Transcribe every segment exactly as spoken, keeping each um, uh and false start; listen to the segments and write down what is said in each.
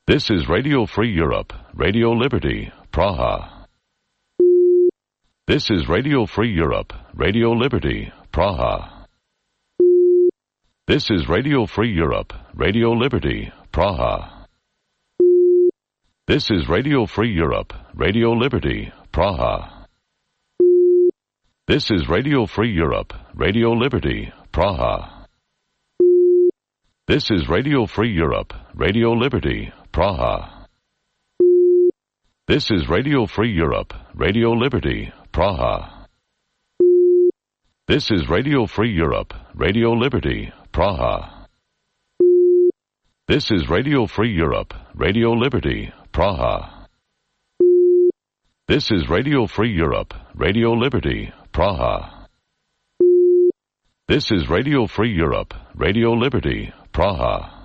This is Radio Free Europe, Radio Liberty, Praha. This is Radio Free Europe, Radio Liberty, Praha. This is Radio Free Europe, Radio Liberty, Praha. This is Radio Free Europe, Radio Liberty, Praha. This is Radio Free Europe, Radio Liberty, Praha. This is Radio Free Europe, Radio Liberty, Praha. This is Radio Free Europe, Radio Liberty, Praha. This is Radio Free Europe, Radio Liberty, Praha. This is Radio Free Europe, Radio Liberty, Praha. This is Radio Free Europe, Radio Liberty, Praha. This is Radio Free Europe, Radio Liberty, Praha.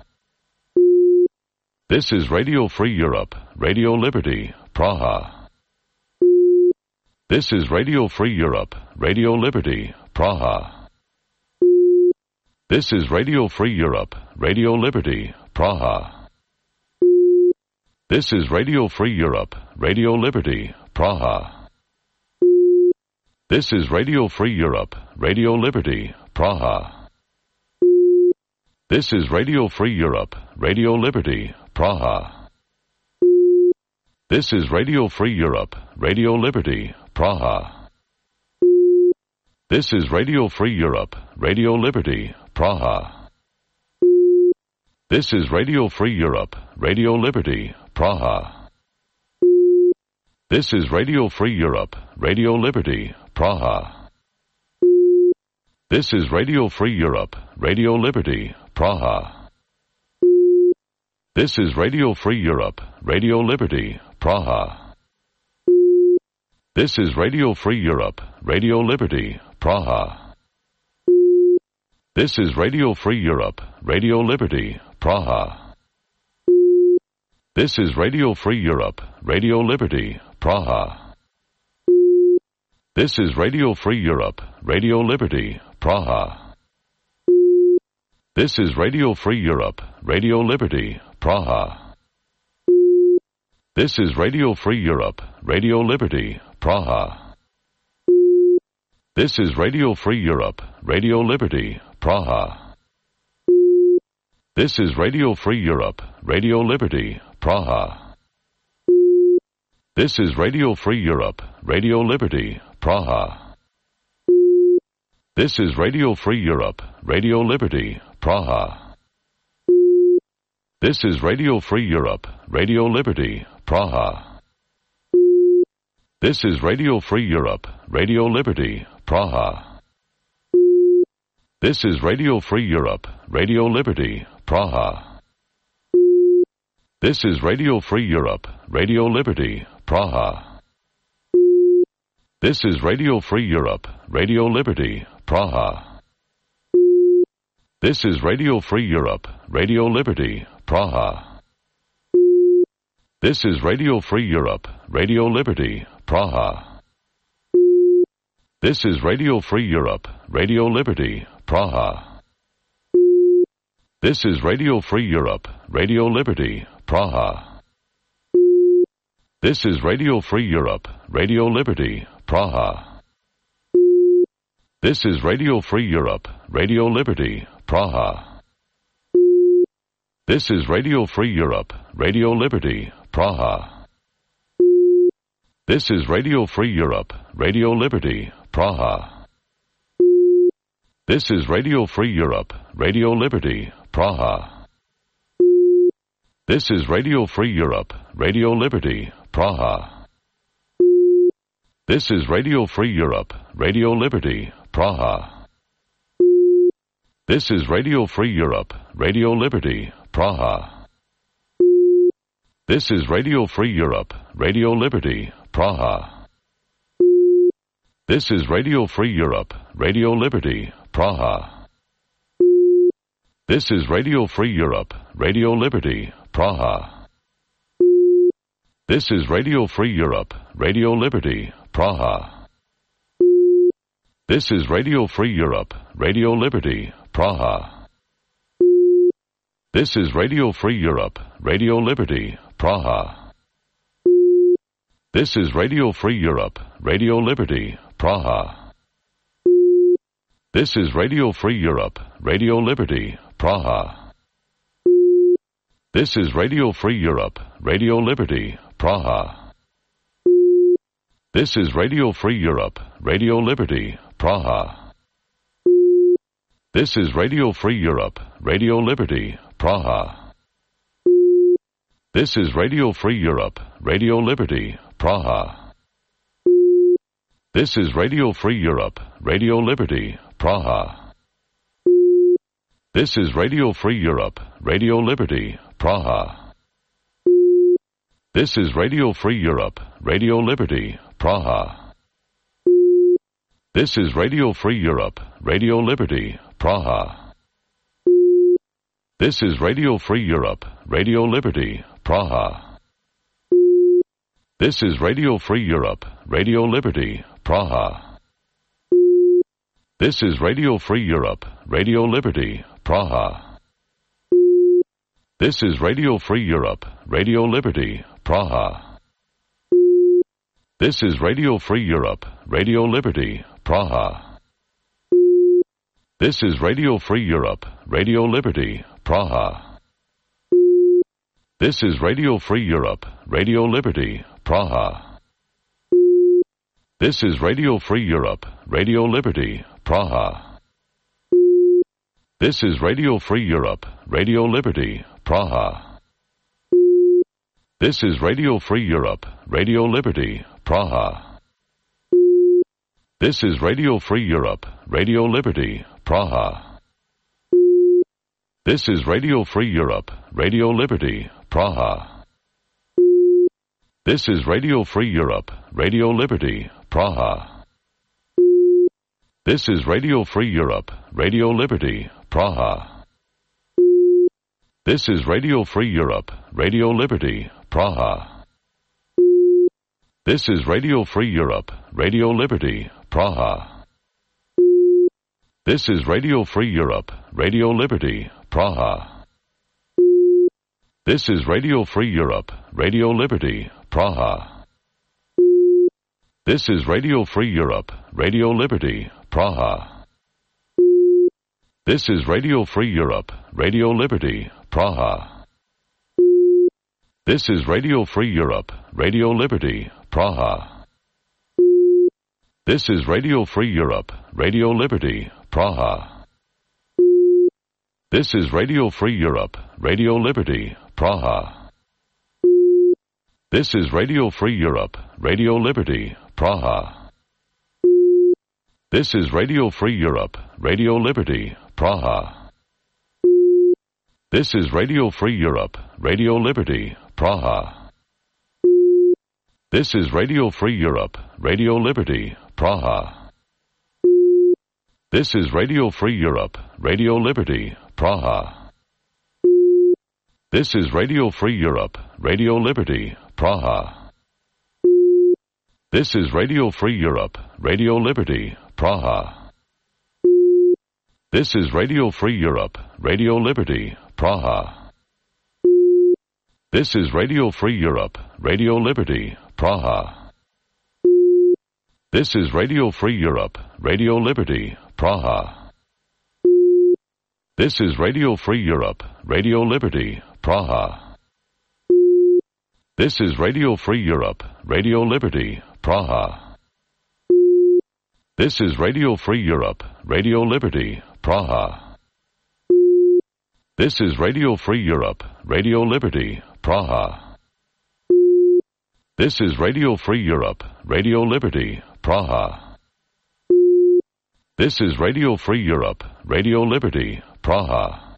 This is Radio Free Europe, Radio Liberty, Praha. This is Radio Free Europe, Radio Liberty, Praha. This is Radio Free Europe, Radio Liberty, Praha. This is Radio Free Europe, Radio Liberty, Praha. This is Radio Free Europe, Radio Liberty, Praha. This is Radio Free Europe, Radio Liberty, Praha. This is Radio Free Europe, Radio Liberty, Praha. This is Radio Free Europe, Radio Liberty, Praha. This is Radio Free Europe, Radio Liberty, Praha. This is Radio Free Europe, Radio Liberty, Praha. This is Radio Free Europe, Radio Liberty, Praha. This is Radio Free Europe, Radio Liberty, Praha. This is Radio Free Europe, Radio Liberty, Praha. This is Radio Free Europe, Radio Liberty, Praha. This is Radio Free Europe, Radio Liberty, Praha. This is Radio Free Europe, Radio Liberty, Praha. This is Radio Free Europe, Radio Liberty, Praha. This is Radio Free Europe, Radio Liberty, Praha. This is Radio Free Europe, Radio Liberty, Praha. This is Radio Free Europe, Radio Liberty, Praha. This is Radio Free Europe, Radio Liberty, Praha. This is Radio Free Europe, Radio Liberty, Praha. This is Radio Free Europe, Radio Liberty, Praha. This is Radio Free Europe, Radio Liberty, Praha. This is Radio Free Europe, Radio Liberty, Praha. This is Radio Free Europe, Radio Liberty, Praha. This is Radio Free Europe, Radio Liberty, Praha. This is Radio Free Europe, Radio Liberty, Praha. This is Radio Free Europe, Radio Liberty, Praha. This is Radio Free Europe, Radio Liberty, Praha. This is Radio Free Europe, Radio Liberty, Praha. This is Radio Free Europe, Radio Liberty, Praha. This is Radio Free Europe, Radio Liberty, Praha. This is Radio Free Europe, Radio Liberty, Praha. This is Radio Free Europe, Radio Liberty, Praha. This is Radio Free Europe, Radio Liberty, Praha. This is Radio Free Europe, Radio Liberty, Praha. This is Radio Free Europe, Radio Liberty, Praha. This is Radio Free Europe, Radio Liberty, Praha. This is Radio Free Europe, Radio Liberty, Praha. This is Radio Free Europe, Radio Liberty, Praha. This is Radio Free Europe, Radio Liberty, Praha. This is Radio Free Europe, Radio Liberty, Praha. This is Radio Free Europe, Radio Liberty, Praha. This is Radio Free Europe, Radio Liberty, Praha. This is Radio Free Europe, Radio Liberty, Praha. This is Radio Free Europe, Radio Liberty, Praha. This is Radio Free Europe, Radio Liberty, Praha. This is Radio Free Europe, Radio Liberty, Praha. This is Radio Free Europe, Radio Liberty, Praha. This is Radio Free Europe, Radio Liberty, Praha. This is Radio Free Europe, Radio Liberty, Praha. This is Radio Free Europe, Radio Liberty, Praha. This is Radio Free Europe, Radio Liberty, Praha. This is Radio Free Europe, Radio Liberty, Praha. This is Radio Free Europe, Radio Liberty, Praha. This is Radio Free Europe, Radio Liberty, Praha. This is Radio Free Europe, Radio Liberty, Praha. This is Radio Free Europe, Radio Liberty, Praha. This is Radio Free Europe, Radio Liberty, Praha. This is Radio Free Europe, Radio Liberty, Praha. This is Radio Free Europe, Radio Liberty, Praha. This is Radio Free Europe, Radio Liberty, Praha. This is Radio Free Europe, Radio Liberty, Praha. This is Radio Free Europe, Radio Liberty, Praha. This is Radio Free Europe, Radio Liberty, Praha. This is Radio Free Europe, Radio Liberty, Praha. This is Radio Free Europe, Radio Liberty, Praha. This is Radio Free Europe, Radio Liberty, Praha. This is Radio Free Europe, Radio Liberty, Praha. This is Radio Free Europe, Radio Liberty, Praha. This is Radio Free Europe, Radio Liberty, Praha. This is Radio Free Europe, Radio Liberty, Praha. This is Radio Free Europe, Radio Liberty, Praha. This is Radio Free Europe, Radio Liberty, Praha. This is Radio Free Europe, Radio Liberty, Praha. This is Radio Free Europe, Radio Liberty, Praha. This is Radio Free Europe, Radio Liberty, Praha. This is Radio Free Europe, Radio Liberty, Praha. This is Radio Free Europe, Radio Liberty, Praha. This is Radio Free Europe, Radio Liberty, Praha. This is Radio Free Europe, Radio Liberty, Praha. This is Radio Free Europe, Radio Liberty, Praha. This is Radio Free Europe, Radio Liberty, Praha. This is Radio Free Europe, Radio Liberty, Praha. This is Radio Free Europe, Radio Liberty, Praha. This is Radio Free Europe, Radio Liberty, Praha. This is Radio Free Europe, Radio Liberty, Praha. This is Radio Free Europe, Radio Liberty, Praha. This is Radio Free Europe, Radio Liberty, Praha. This is Radio Free Europe, Radio Liberty, Praha. This is Radio Free Europe, Radio Liberty, Praha. This is Radio Free Europe, Radio Liberty, Praha. This is Radio Free Europe, Radio Liberty, Praha.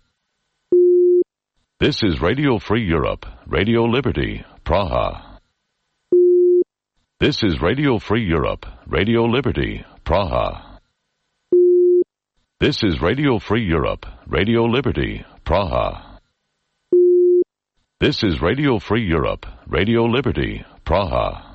This is Radio Free Europe, Radio Liberty, Praha. This is Radio Free Europe, Radio Liberty, Praha. This is Radio Free Europe, Radio Liberty, Praha. This is Radio Free Europe, Radio Liberty, Praha.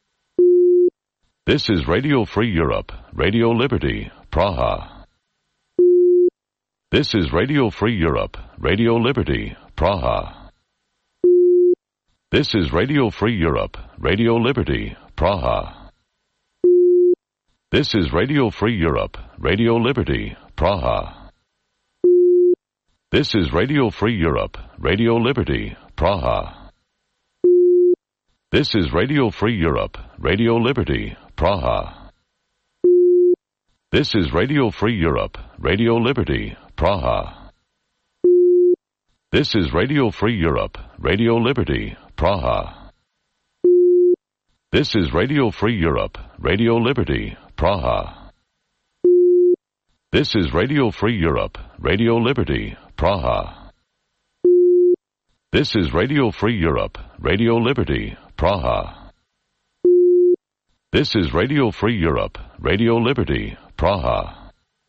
This is Radio Free Europe, Radio Liberty, Praha. This is Radio Free Europe, Radio Liberty, Praha. This is Radio Free Europe, Radio Liberty, Praha. This is Radio Free Europe, Radio Liberty, Praha. This is Radio Free Europe, Radio Liberty, Praha. This is Radio Free Europe, Radio Liberty, Praha. This is Radio Free Europe, Radio Liberty, Praha. This is Radio Free Europe, Radio Liberty, Praha. This is Radio Free Europe, Radio Liberty, Praha. This is Radio Free Europe, Radio Liberty, Praha. This is Radio Free Europe, Radio Liberty, Praha. This is Radio Free Europe, Radio Liberty, Praha.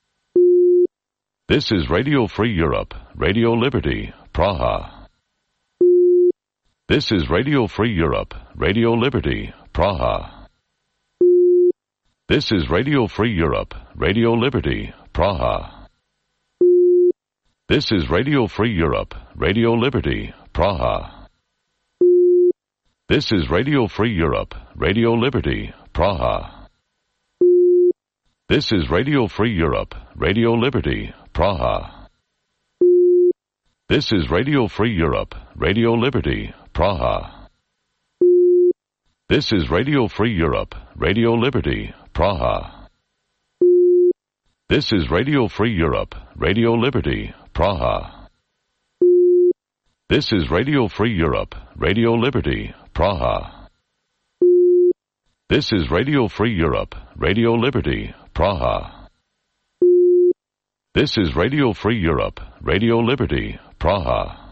This is Radio Free Europe, Radio Liberty, Praha. This is Radio Free Europe, Radio Liberty, Praha. This is Radio Free Europe, Radio Liberty, Praha. This is Radio Free Europe, Radio Liberty, Praha. This is Radio Free Europe, Radio Liberty, Praha. This is Radio Free Europe, Radio Liberty, Praha. This is Radio Free Europe, Radio Liberty, Praha. This is Radio Free Europe, Radio Liberty, Praha. This is Radio Free Europe, Radio Liberty, Praha. This is Radio Free Europe, Radio Liberty, Praha. This is Radio Free Europe, Radio Liberty, Praha. This is Radio Free Europe, Radio Liberty, Praha.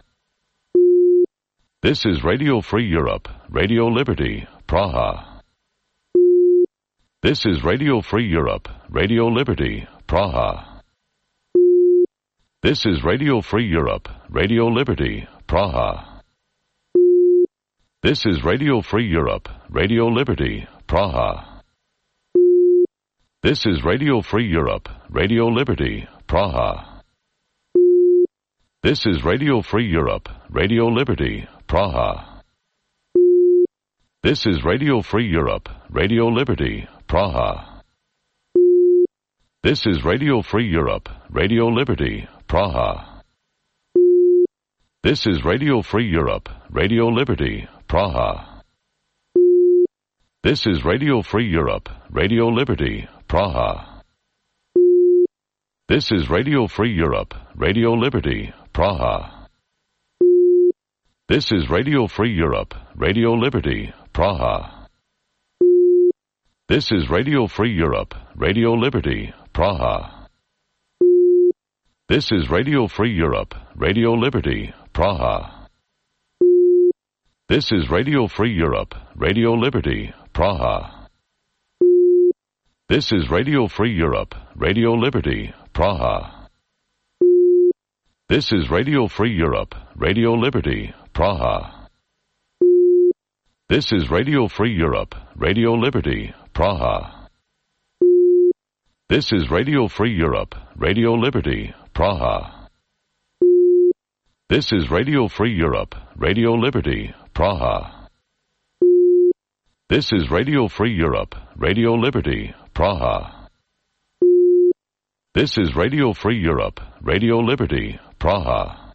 This is Radio Free Europe, Radio Liberty, Praha. This is Radio Free Europe, Radio Liberty, Praha. This is Radio Free Europe, Radio Liberty, Praha. This is Radio Free Europe, Radio Liberty, Praha. This is Radio Free Europe, Radio Liberty, Praha. This is Radio Free Europe, Radio Liberty, Praha. This is Radio Free Europe, Radio Liberty, Praha. This is Radio Free Europe, Radio Liberty, Praha. This is Radio Free Europe, Radio Liberty, Praha. This is Radio Free Europe, Radio Liberty, Praha. This is Radio Free Europe, Radio Liberty, Praha. This is Radio Free Europe, Radio Liberty, Praha. This is Radio Free Europe, Radio Liberty, Praha. This is Radio Free Europe, Radio Liberty, Praha. This is Radio Free Europe, Radio Liberty, Praha. This is Radio Free Europe, Radio Liberty, Praha. This is Radio Free Europe, Radio Liberty, Praha. This is Radio Free Europe, Radio Liberty, Praha. This is Radio Free Europe, Radio Liberty, Praha. This is Radio Free Europe, Radio Liberty, Praha. This is Radio Free Europe, Radio Liberty, Praha. This is Radio Free Europe, Radio Liberty, Praha.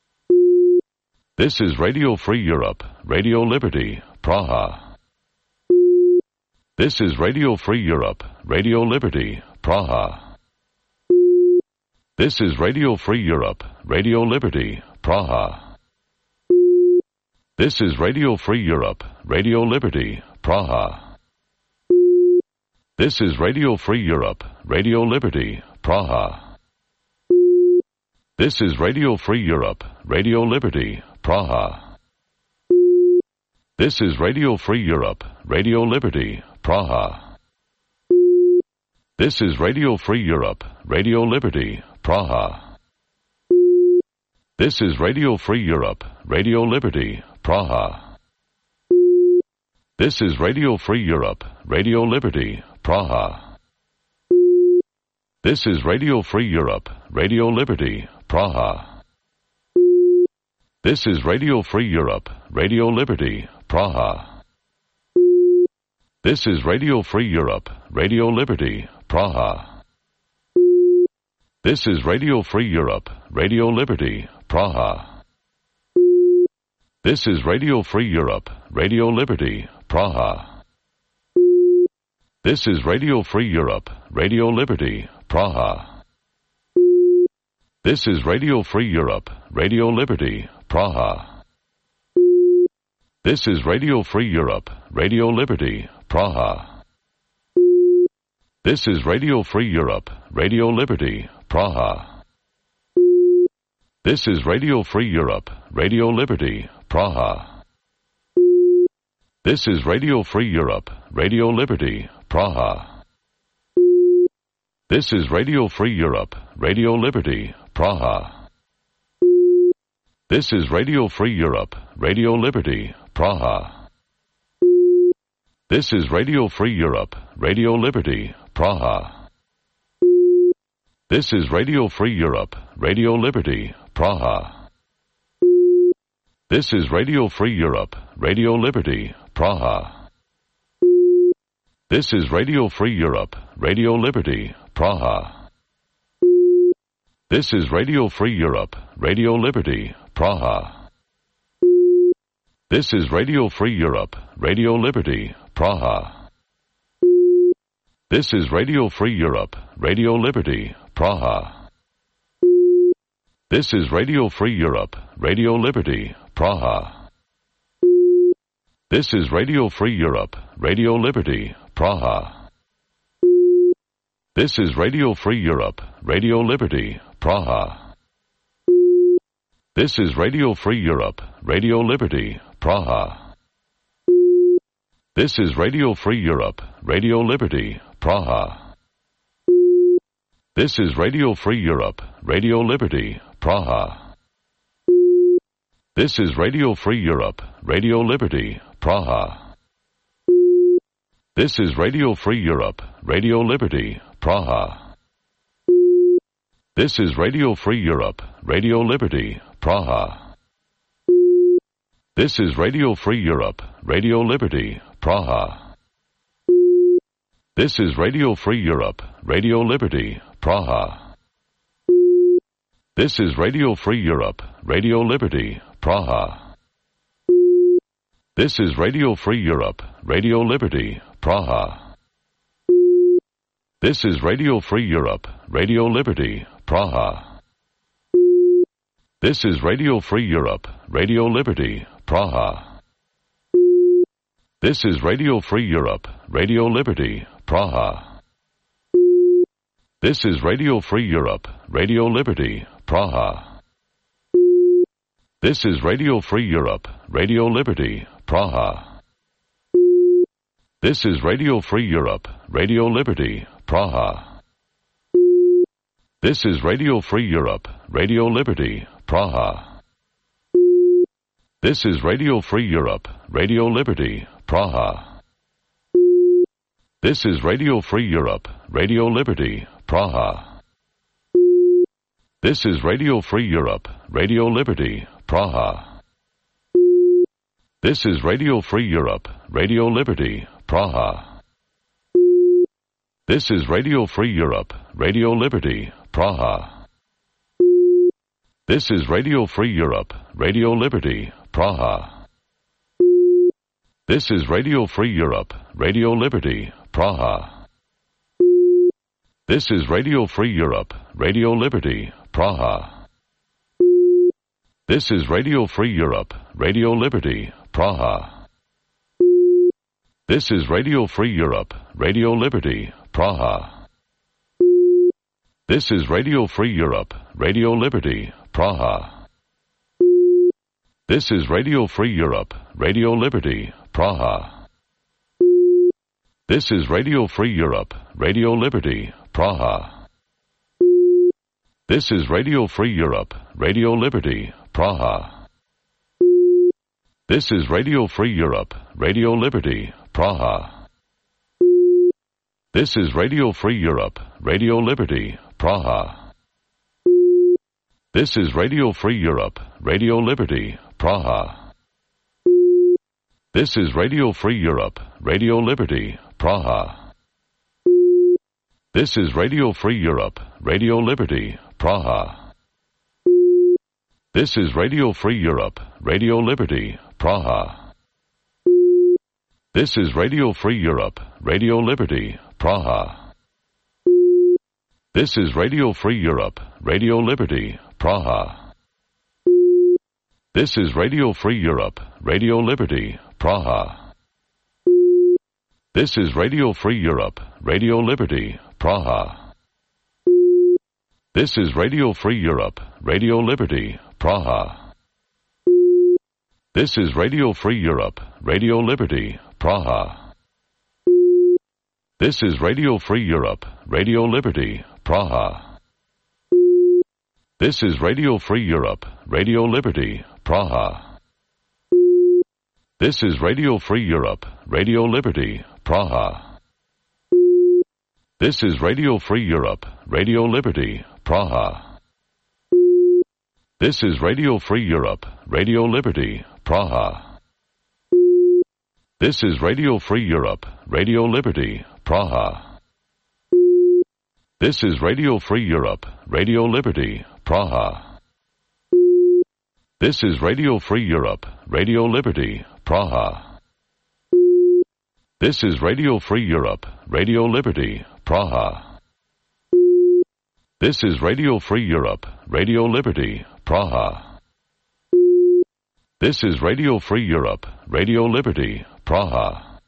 This is Radio Free Europe, Radio Liberty, Praha. This is Radio Free Europe, Radio Liberty, Praha. This is Radio Free Europe, Radio Liberty, Praha. This is Radio Free Europe, Radio Liberty, Praha. This is Radio Free Europe, Radio Liberty, Praha. This is Radio Free Europe, Radio Liberty, Praha. This is Radio Free Europe, Radio Liberty, Praha. This is Radio Free Europe, Radio Liberty, Praha. This is Radio Free Europe, Radio Liberty, Praha. This is Radio Free Europe, Radio Liberty, Praha. This is Radio Free Europe, Radio Liberty, Praha. This is Radio Free Europe, Radio Liberty, Praha. This is Radio Free Europe, Radio Liberty, Praha. This is Radio Free Europe, Radio Liberty, Praha. This is Radio Free Europe, Radio Liberty, Praha. This is Radio Free Europe, Radio Liberty, Praha. This is Radio Free Europe, Radio Liberty, Praha. This is Radio Free Europe, Radio Liberty, Praha. This is Radio Free Europe, Radio Liberty, Praha. This is Radio Free Europe, Radio Liberty, Praha. This is Radio Free Europe, Radio Liberty, Praha. This is Radio Free Europe, Radio Liberty, Praha. This is Radio Free Europe, Radio Liberty, Praha. This is Radio Free Europe, Radio Liberty, Praha. This is Radio Free Europe, Radio Liberty, Praha. This is Radio Free Europe, Radio Liberty, Praha. This is Radio Free Europe, Radio Liberty, Praha. This is Radio Free Europe, Radio Liberty, Praha. This is Radio Free Europe, Radio Liberty, Praha. This is Radio Free Europe, Radio Liberty, Praha. This is Radio Free Europe, Radio Liberty, Praha. This is Radio Free Europe, Radio Liberty, Praha. This is Radio Free Europe, Radio Liberty, Praha. This is Radio Free Europe, Radio Liberty, Praha. This is Radio Free Europe, Radio Liberty, Praha. This is Radio Free Europe, Radio Liberty, Praha. This is Radio Free Europe, Radio Liberty, Praha. This is Radio Free Europe, Radio Liberty, Praha. This is Radio Free Europe, Radio Liberty, Praha. This is Radio Free Europe, Radio Liberty, Praha. This is Radio Free Europe, Radio Liberty, Praha. This is Radio Free Europe, Radio Liberty, Praha. This is Radio Free Europe, Radio Liberty, Praha. This is Radio Free Europe, Radio Liberty, Praha. This is Radio Free Europe, Radio Liberty, Praha. This is Radio Free Europe, Radio Liberty, Praha. This is Radio Free Europe, Radio Liberty, Praha. This is Radio Free Europe, Radio Liberty, Praha. This is Radio Free Europe, Radio Liberty, Praha. This is Radio Free Europe, Radio Liberty, Praha. This is Radio Free Europe, Radio Liberty, Praha. This is Radio Free Europe, Radio Liberty, Praha. This is Radio Free Europe, Radio Liberty, Praha. This is Radio Free Europe, Radio Liberty, Praha. This is Radio Free Europe, Radio Liberty, Praha. This is Radio Free Europe, Radio Liberty, Praha. This is Radio Free Europe, Radio Liberty, Praha. This is Radio Free Europe, Radio Liberty, Praha. This is Radio Free Europe, Radio Liberty, Praha. This is Radio Free Europe, Radio Liberty, Praha. This is Radio Free Europe, Radio Liberty, Praha. This is Radio Free Europe, Radio Liberty, Praha. This is Radio Free Europe, Radio Liberty, Praha. This is Radio Free Europe, Radio Liberty, Praha. This is Radio Free Europe, Radio Liberty, Praha. This is Radio Free Europe, Radio Liberty, Praha. This is Radio Free Europe, Radio Liberty, Praha. This is Radio Free Europe, Radio Liberty, Praha. This is Radio Free Europe, Radio Liberty, Praha. This is Radio Free Europe, Radio Liberty, Praha. This is Radio Free Europe, Radio Liberty, Praha. This is Radio Free Europe, Radio Liberty, Praha. This is Radio Free Europe, Radio Liberty, Praha. This is Radio Free Europe, Radio Liberty, Praha. This is Radio Free Europe, Radio Liberty, Praha. This is Radio Free Europe, Radio Liberty, Praha. This is Radio Free Europe, Radio Liberty, Praha. This is Radio Free Europe, Radio Liberty, Praha. This is Radio Free Europe, Radio Liberty, Praha. This is Radio Free Europe, Radio Liberty, Praha. This is Radio Free Europe, Radio Liberty, Praha. This is Radio Free Europe, Radio Liberty, Praha. This is Radio Free Europe, Radio Liberty, Praha. This is Radio Free Europe, Radio Liberty, Praha. This is Radio Free Europe, Radio Liberty, Praha. This is Radio Free Europe, Radio Liberty, Praha. This is Radio Free Europe, Radio Liberty, Praha.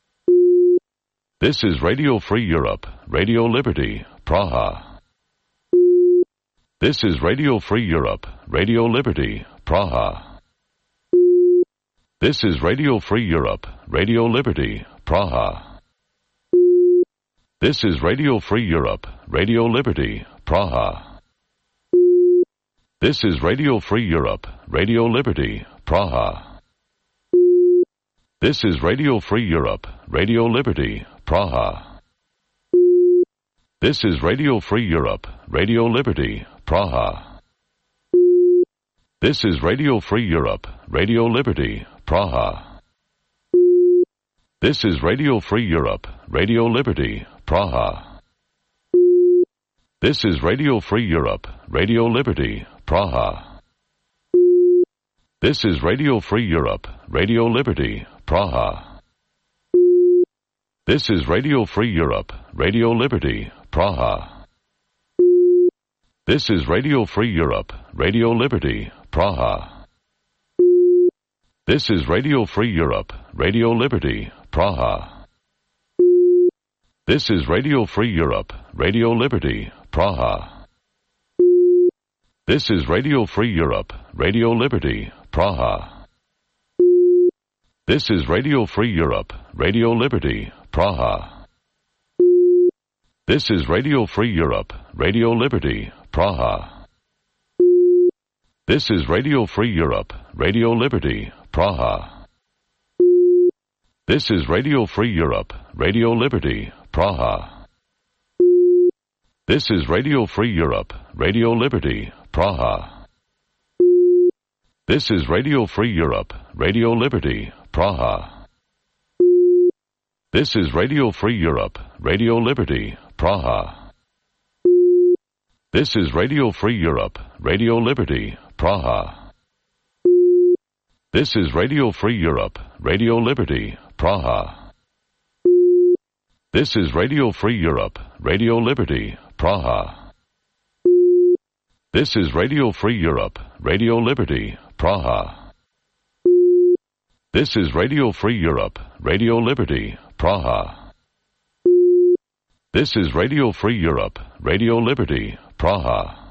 This is Radio Free Europe, Radio Liberty, Praha. This is Radio Free Europe, Radio Liberty, Praha. This is Radio Free Europe, Radio Liberty, Praha. This is Radio Free Europe, Radio Liberty, Praha. This is Radio Free Europe, Radio Liberty, Praha. This is Radio Free Europe, Radio Liberty, Praha. This is Radio Free Europe, Radio Liberty, Praha. This is Radio Free Europe, Radio Liberty, Praha. This is Radio Free Europe, Radio Liberty, Praha. This is Radio Free Europe, Radio Liberty, Praha. This is Radio Free Europe, Radio Liberty, Praha. This is Radio Free Europe, Radio Liberty, Praha. This is Radio Free Europe, Radio Liberty, Praha. This is Radio Free Europe, Radio Liberty, Praha. This is Radio Free Europe, Radio Liberty, Praha. This is Radio Free Europe, Radio Liberty, Praha. This is Radio Free Europe, Radio Liberty, Praha. This is Radio Free Europe, Radio Liberty, Praha. This is Radio Free Europe, Radio Liberty, Praha. This is Radio Free Europe, Radio Liberty, Praha. This is Radio Free Europe, Radio Liberty, Praha. This is Radio Free Europe, Radio Liberty, Praha. This is Radio Free Europe, Radio Liberty, Praha. This is Radio Free Europe, Radio Liberty, Praha. This is Radio Free Europe, Radio Liberty, Praha. This is Radio Free Europe, Radio Liberty, Praha. This is Radio Free Europe, Radio Liberty, Praha. This is Radio Free Europe, Radio Liberty, Praha. This is Radio Free Europe, Radio Liberty, Praha.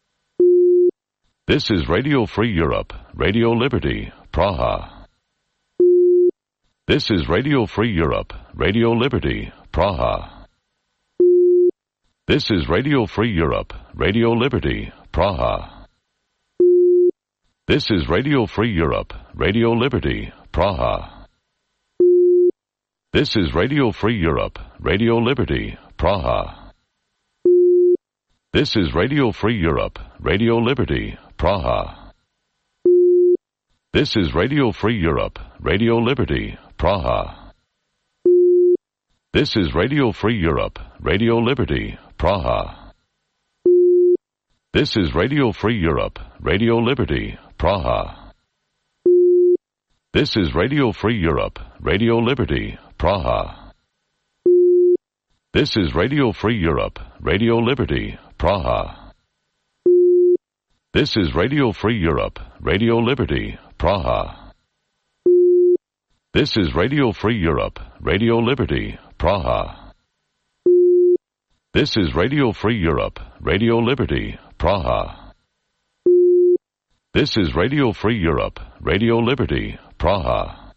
This is Radio Free Europe, Radio Liberty, Praha. This is Radio Free Europe, Radio Liberty, Praha. This is Radio Free Europe, Radio Liberty, Praha. This is Radio Free Europe, Radio Liberty, Praha. This is Radio Free Europe, Radio Liberty, Praha. This is Radio Free Europe, Radio Liberty, Praha. This is Radio Free Europe, Radio Liberty, Praha. This is Radio Free Europe, Radio Liberty, Praha. This is Radio Free Europe, Radio Liberty, Praha. This is Radio Free Europe, Radio Liberty, Praha. This is Radio Free Europe, Radio Liberty, Praha. This is Radio Free Europe, Radio Liberty, Praha. This is Radio Free Europe, Radio Liberty, Praha. This is Radio Free Europe, Radio Liberty, Praha. This is Radio Free Europe, Radio Liberty, Praha.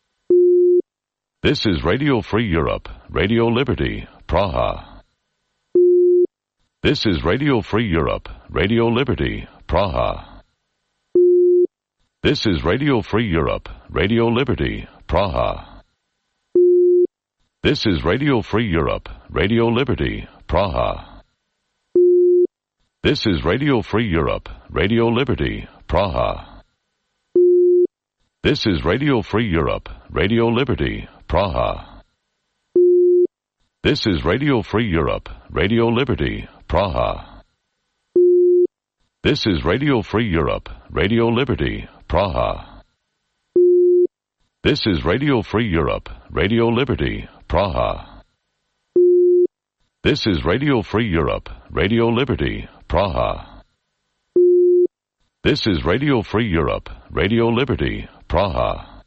This is Radio Free Europe, Radio Liberty, Praha. This is Radio Free Europe, Radio Liberty, Praha. This is Radio Free Europe, Radio Liberty, Praha. This is Radio Free Europe, Radio Liberty, Praha. This is Radio Free Europe, Radio Liberty, Praha. This is Radio Free Europe, Radio Liberty, Praha. This is Radio Free Europe, Radio Liberty, Praha. This is Radio Free Europe, Radio Liberty, Praha. This is Radio Free Europe, Radio Liberty, Praha. This is Radio Free Europe, Radio Liberty, Praha. This is Radio Free Europe, Radio Liberty, Praha.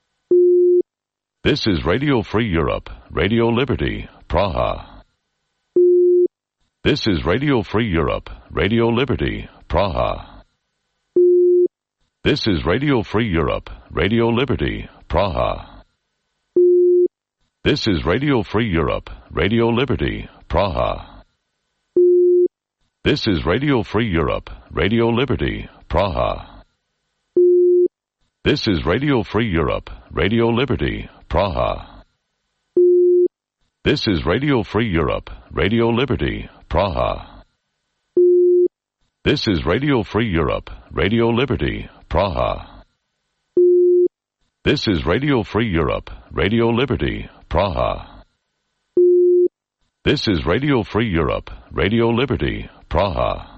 This is Radio Free Europe, Radio Liberty, Praha. This is Radio Free Europe, Radio Liberty, Praha. This is Radio Free Europe, Radio Liberty, Praha. This is Radio Free Europe, Radio Liberty, Praha. This is Radio Free Europe, Radio Liberty, Praha. This is Radio Free Europe, Radio Liberty, Praha. This is Radio Free Europe, Radio Liberty, Praha. This is Radio Free Europe, Radio Liberty, Praha. This is Radio Free Europe, Radio Liberty, Praha. This is Radio Free Europe, Radio Liberty, Praha.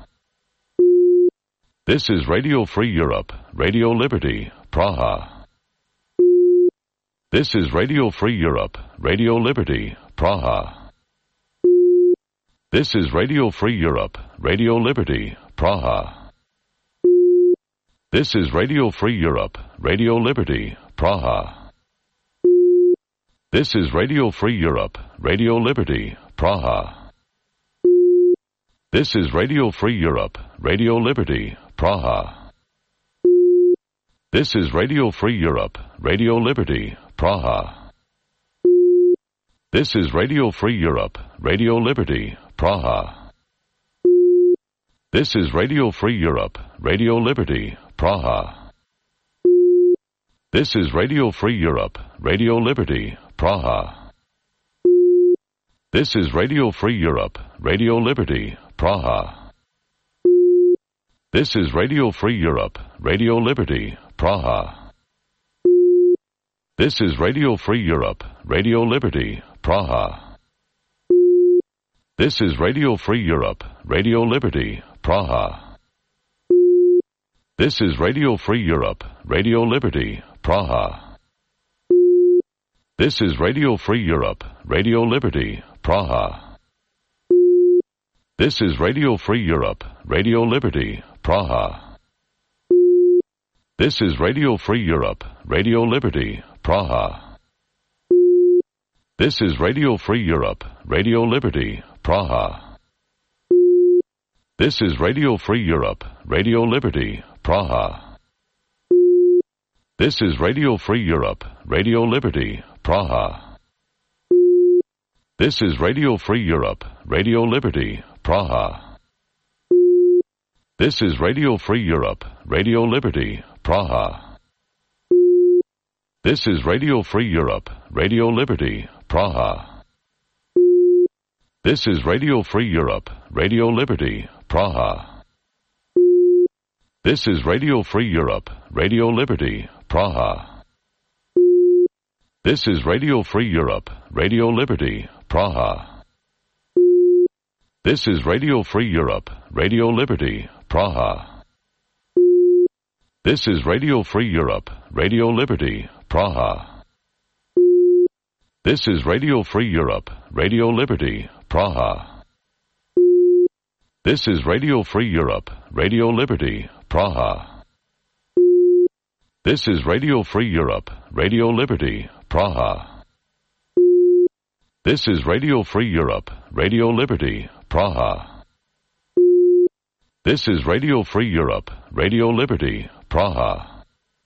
This is Radio Free Europe, Radio Liberty, Praha. This is Radio Free Europe, Radio Liberty, Praha. This is Radio Free Europe, Radio Liberty, Praha. This is Radio Free Europe, Radio Liberty, Praha. This is Radio Free Europe, Radio Liberty, Praha. This is Radio Free Europe, Radio Liberty, Praha. This is Radio Free Europe, Radio Liberty, Praha. This is Radio Free Europe, Radio Liberty, Praha. This is Radio Free Europe, Radio Liberty, Praha. This is Radio Free Europe, Radio Liberty, Praha. This is Radio Free Europe, Radio Liberty, Praha. This is Radio Free Europe, Radio Liberty, Praha. This is Radio Free Europe, Radio Liberty, Praha. This is Radio Free Europe, Radio Liberty, Praha. This is Radio Free Europe, Radio Liberty, Praha. This is Radio Free Europe, Radio Liberty, Praha. This is Radio Free Europe, Radio Liberty, Praha. This is Radio Free Europe, Radio Liberty, Praha. This is Radio Free Europe, Radio Liberty, Praha. This is Radio Free Europe, Radio Liberty, Praha. This is Radio Free Europe, Radio Liberty, Praha. This is Radio Free Europe, Radio Liberty, Praha. This is Radio Free Europe, Radio Liberty, Praha. This is Radio Free Europe, Radio Liberty, Praha. This is Radio Free Europe, Radio Liberty, Praha. This is Radio Free Europe, Radio Liberty, Praha. This is Radio Free Europe, Radio Liberty, Praha. This is Radio Free Europe, Radio Liberty, Praha. This is Radio Free Europe, Radio Liberty, Praha. This is Radio Free Europe, Radio Liberty, Praha. This is Radio Free Europe, Radio Liberty, Praha. This is Radio Free Europe, Radio Liberty, Praha. This is Radio Free Europe, Radio Liberty, Praha. This is Radio Free Europe, Radio Liberty, Praha.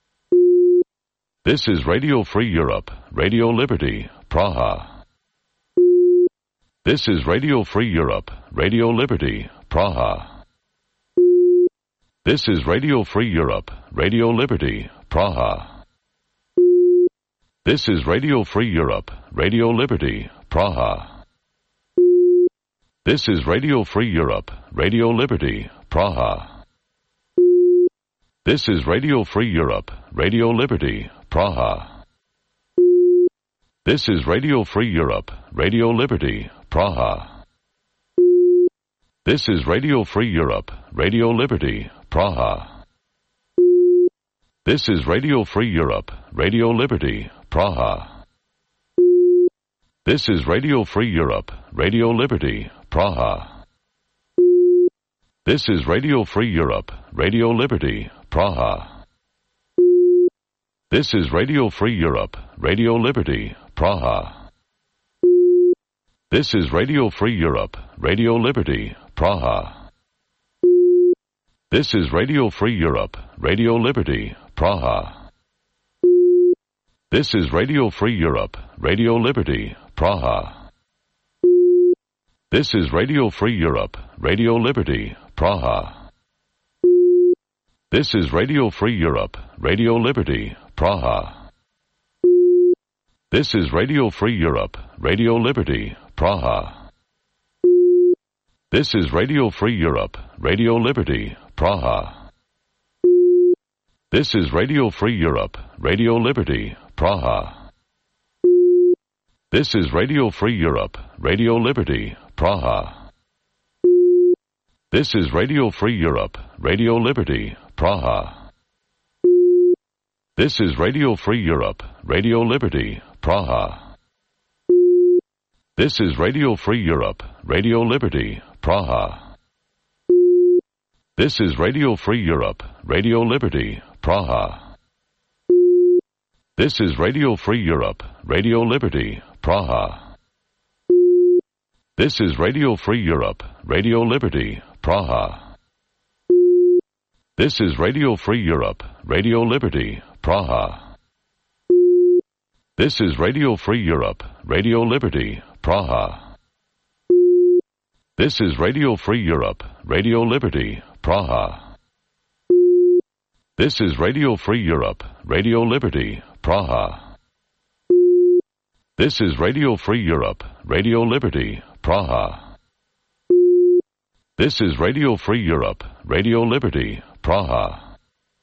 This is Radio Free Europe, Radio Liberty, Praha. This is Radio Free Europe, Radio Liberty, Praha. This is Radio Free Europe, Radio Liberty, Praha. This is Radio Free Europe, Radio Liberty, Praha. This is Radio Free Europe, Radio Liberty, Praha. This is Radio Free Europe, Radio Liberty, Praha. This is Radio Free Europe, Radio Liberty, Praha. This is Radio Free Europe, Radio Liberty, Praha. This is Radio Free Europe, Radio Liberty, Praha. This is Radio Free Europe, Radio Liberty, Praha. This is Radio Free Europe, Radio Liberty, Praha. This is Radio Free Europe, Radio Liberty, Praha. This is Radio Free Europe, Radio Liberty, Praha. This is Radio Free Europe, Radio Liberty, Praha. This is Radio Free Europe, Radio Liberty, Praha. This is Radio Free Europe, Radio Liberty, Praha. This is Radio Free Europe, Radio Liberty, Praha. This is Radio Free Europe, Radio Liberty, Praha. This is Radio Free Europe, Radio Liberty, Praha. This is Radio Free Europe, Radio Liberty, Praha. This is Radio Free Europe, Radio Liberty, Praha. This is Radio Free Europe, Radio Liberty, Praha. This is Radio Free Europe, Radio Liberty, Praha. This is Radio Free Europe, Radio Liberty, Praha. This is Radio Free Europe, Radio Liberty, Praha. This is Radio Free Europe, Radio Liberty, Praha. This is Radio Free Europe, Radio Liberty, Praha. This is Radio Free Europe, Radio Liberty, Praha. This is Radio Free Europe, Radio Liberty, Praha. This is Radio Free Europe, Radio Liberty, Praha. This is Radio Free Europe, Radio Liberty, Praha. This is Radio Free Europe, Radio Liberty, Praha. This is Radio Free Europe, Radio Liberty, Praha.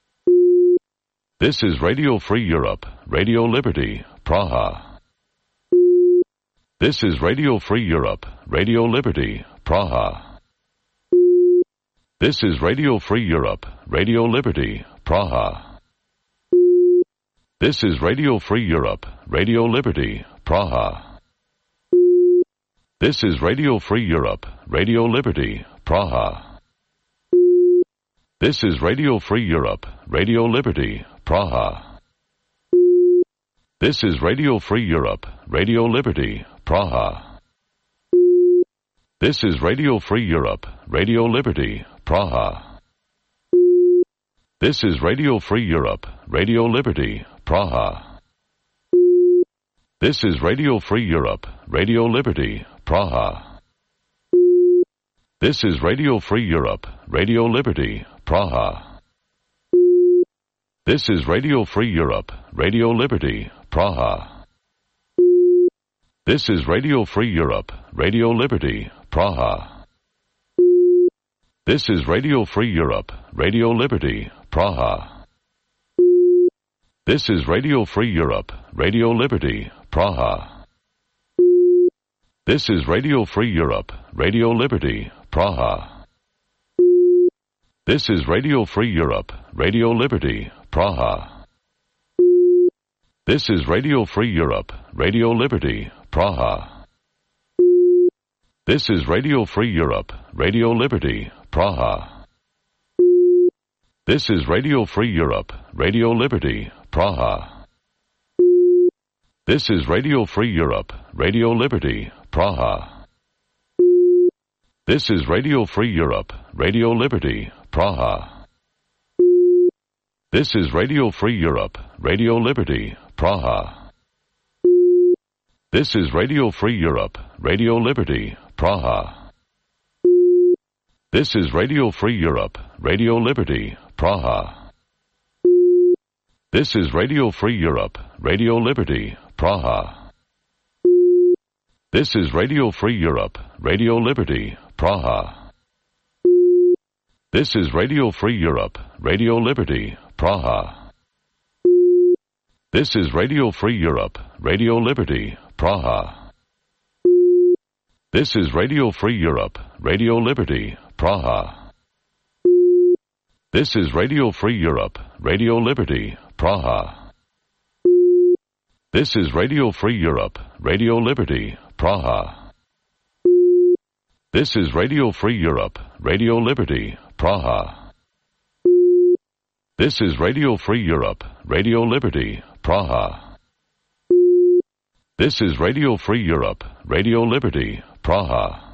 This is Radio Free Europe, Radio Liberty, Praha. This is Radio Free Europe, Radio Liberty, Praha. This is Radio Free Europe, Radio Liberty, Praha. This is Radio Free Europe, Radio Liberty, Praha. This is Radio Free Europe, Radio Liberty, Praha. This is Radio Free Europe, Radio Liberty, Praha. This is Radio Free Europe, Radio Liberty, Praha. This is Radio Free Europe, Radio Liberty, Praha. This is Radio Free Europe, Radio Liberty, Praha. This is Radio Free Europe, Radio Liberty, Praha. This is Radio Free Europe, Radio Liberty, Praha. This is Radio Free Europe, Radio Liberty, Praha. This is Radio Free Europe, Radio Liberty, Praha. This is Radio Free Europe, Radio Liberty, Praha. This is Radio Free Europe, Radio Liberty, Praha. This is Radio Free Europe, Radio Liberty, Praha. This is Radio Free Europe, Radio Liberty, Praha. This is Radio Free Europe, Radio Liberty, Praha. This is Radio Free Europe, Radio Liberty, Praha. This is Radio Free Europe, Radio Liberty, Praha. This is Radio Free Europe, Radio Liberty, Praha. This is Radio Free Europe, Radio Liberty, Praha. This is Radio Free Europe, Radio Liberty, Praha. This is Radio Free Europe, Radio Liberty, Praha. This is Radio Free Europe, Radio Liberty, Praha. This is Radio Free Europe, Radio Liberty, Praha. This is Radio Free Europe, Radio Liberty, Praha. This is Radio Free Europe, Radio Liberty, Praha. This is Radio Free Europe, Radio Liberty, Praha. This is Radio Free Europe, Radio Liberty, Praha. This is Radio Free Europe, Radio Liberty, Praha. This is Radio Free Europe, Radio Liberty, Praha. This is Radio Free Europe, Radio Liberty, Praha. This is Radio Free Europe, Radio Liberty, Praha. This is Radio Free Europe, Radio Liberty, Praha.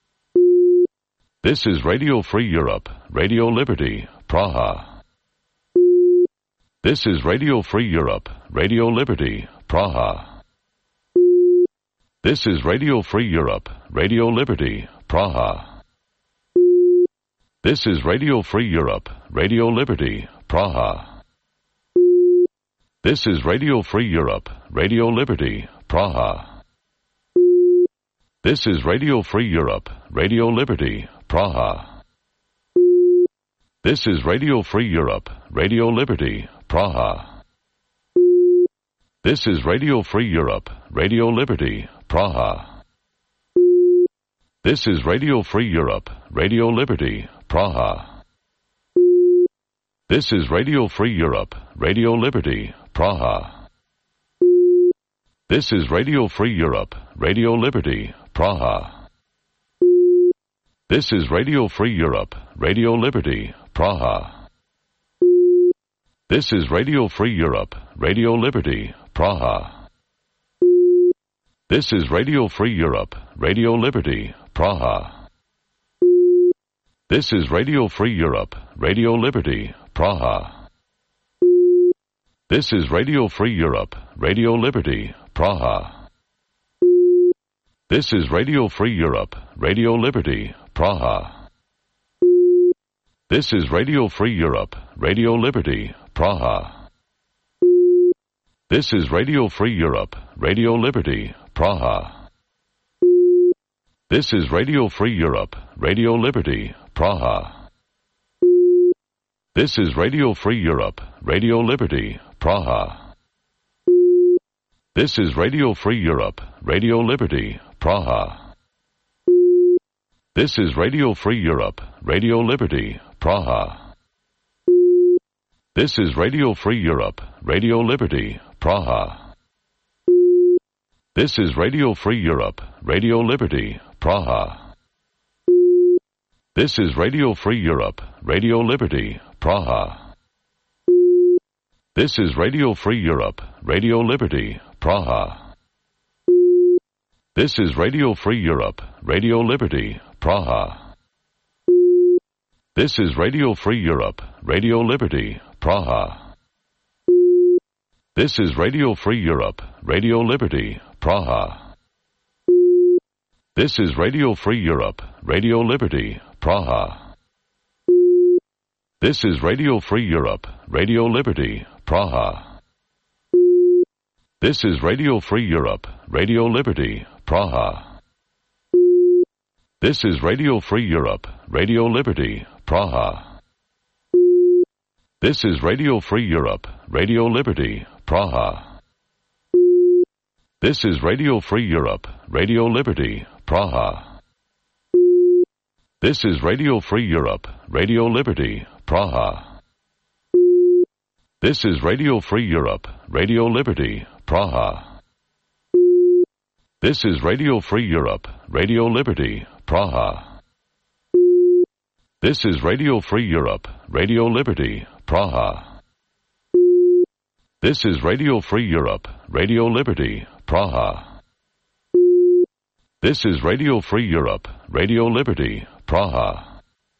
This is Radio Free Europe, Radio Liberty, Praha. This is Radio Free Europe, Radio Liberty, Praha. This is Radio Free Europe, Radio Liberty, Praha. This is Radio Free Europe, Radio Liberty, Praha. This is Radio Free Europe, Radio Liberty, Praha. This is Radio Free Europe, Radio Liberty, Praha. This is Radio Free Europe, Radio Liberty, Praha. This is Radio Free Europe, Radio Liberty, Praha. This is Radio Free Europe, Radio Liberty, Praha. This is Radio Free Europe, Radio Liberty, Praha. This is Radio Free Europe, Radio Liberty, Praha. This is Radio Free Europe, Radio Liberty, Praha. This is Radio Free Europe, Radio Liberty, Praha. This is Radio Free Europe, Radio Liberty, Praha. This is Radio Free Europe, Radio Liberty, Praha. This is Radio Free Europe, Radio Liberty, Praha. This is Radio Free Europe, Radio Liberty, Praha. This is Radio Free Europe, Radio Liberty, Praha. This is Radio Free Europe, Radio Liberty, Praha. This is Radio Free Europe, Radio Liberty, Praha. This is Radio Free Europe, Radio Liberty, Praha. This is Radio Free Europe, Radio Liberty, Praha. This is Radio Free Europe, Radio Liberty, Praha. This is Radio Free Europe, Radio Liberty, Praha. This is Radio Free Europe, Radio Liberty, Praha. This is Radio Free Europe, Radio Liberty, Praha. This is Radio Free Europe, Radio Liberty, Praha. This is Radio Free Europe, Radio Liberty, Praha. This is Radio Free Europe, Radio Liberty, Praha. This is Radio Free Europe, Radio Liberty, Praha. This is Radio Free Europe, Radio Liberty, Praha. This is Radio Free Europe, Radio Liberty, Praha. This is Radio Free Europe, Radio Liberty, Praha. This is Radio Free Europe, Radio Liberty, Praha. This is Radio Free Europe, Radio Liberty, Praha. This is Radio Free Europe, Radio Liberty, Praha. This is Radio Free Europe, Radio Liberty, Praha. This is Radio Free Europe, Radio Liberty, Praha. This is Radio Free Europe, Radio Liberty, Praha. This is Radio Free Europe, Radio Liberty, Praha. This is Radio Free Europe, Radio Liberty, Praha. This is Radio Free Europe, Radio Liberty, Praha.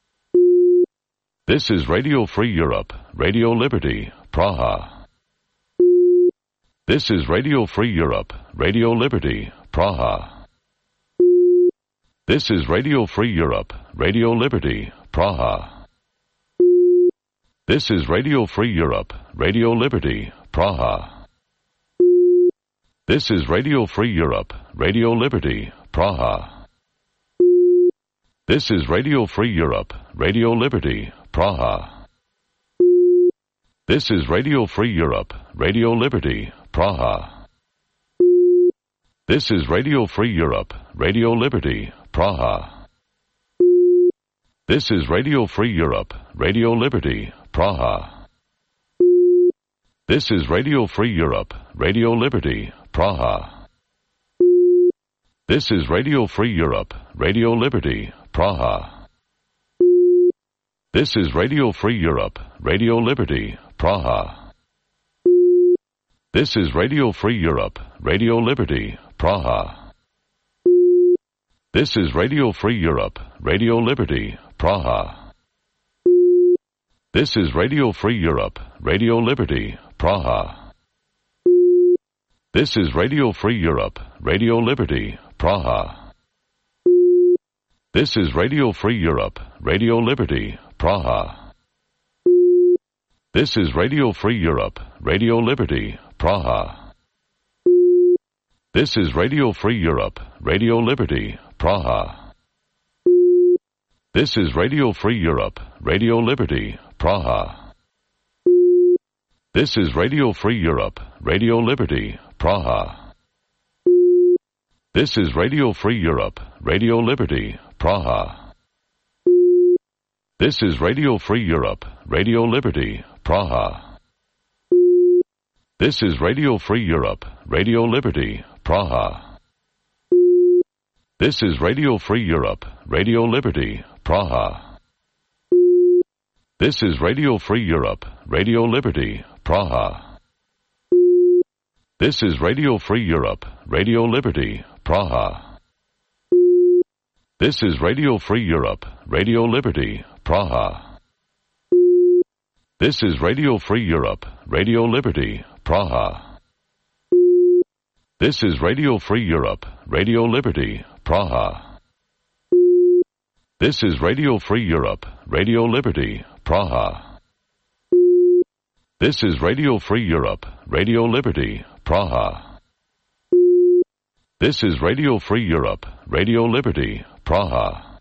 This is Radio Free Europe, Radio Liberty, Praha. This is Radio Free Europe, Radio Liberty, Praha. This is Radio Free Europe, Radio Liberty, Praha. This is Radio Free Europe, Radio Liberty, Praha. This is Radio Free Europe, Radio Liberty, Praha. This is Radio Free Europe, Radio Liberty, Praha. This is Radio Free Europe, Radio Liberty, Praha. This is Radio Free Europe, Radio Liberty, Praha. This is Radio Free Europe, Radio Liberty, Praha. This is Radio Free Europe, Radio Liberty, Praha. This is Radio Free Europe, Radio Liberty, Praha. This is Radio Free Europe, Radio Liberty, Praha. This is Radio Free Europe, Radio Liberty, Praha. This is Radio Free Europe, Radio Liberty, Praha. This is Radio Free Europe, Radio Liberty, Praha. This is Radio Free Europe, Radio Liberty, Praha. This is Radio Free Europe, Radio Liberty, Praha. This is Radio Free Europe, Radio Liberty, Praha. This is Radio Free Europe, Radio Liberty, Praha. This is Radio Free Europe, Radio Liberty, Praha. This is Radio Free Europe, Radio Liberty, Praha. This is Radio Free Europe, Radio Liberty, Praha. This is Radio Free Europe, Radio Liberty, Praha. This is Radio Free Europe, Radio Liberty, Praha. This is Radio Free Europe, Radio Liberty, Praha. This is Radio Free Europe, Radio Liberty, Praha. This is Radio Free Europe, Radio Liberty, Praha. This is Radio Free Europe, Radio Liberty, Praha. This is Radio Free Europe, Radio Liberty, Praha. This is Radio Free Europe, Radio Liberty, Praha. This is Radio Free Europe, Radio Liberty, Praha. This is Radio Free Europe, Radio Liberty, Praha. This is Radio Free Europe, Radio Liberty, Praha.